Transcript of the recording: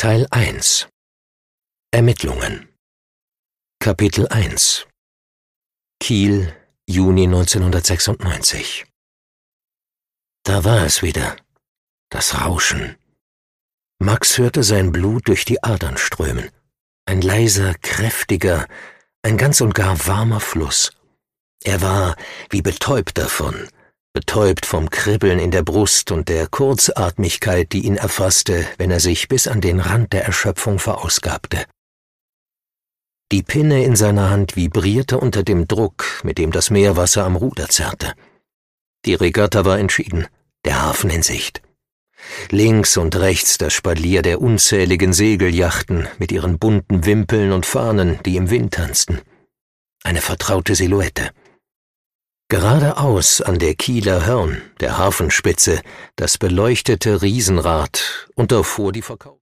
Teil 1 Ermittlungen Kapitel 1 Kiel, Juni 1996. Da war es wieder, das Rauschen. Max hörte sein Blut durch die Adern strömen. Ein leiser, kräftiger, ein ganz und gar warmer Fluss. Er war wie betäubt davon, betäubt vom Kribbeln in der Brust und der Kurzatmigkeit, die ihn erfasste, wenn er sich bis an den Rand der Erschöpfung verausgabte. Die Pinne in seiner Hand vibrierte unter dem Druck, mit dem das Meerwasser am Ruder zerrte. Die Regatta war entschieden, der Hafen in Sicht. Links und rechts das Spalier der unzähligen Segelyachten mit ihren bunten Wimpeln und Fahnen, die im Wind tanzten. Eine vertraute Silhouette. Geradeaus an der Kieler Hörn, der Hafenspitze, das beleuchtete Riesenrad und davor die Verkauf.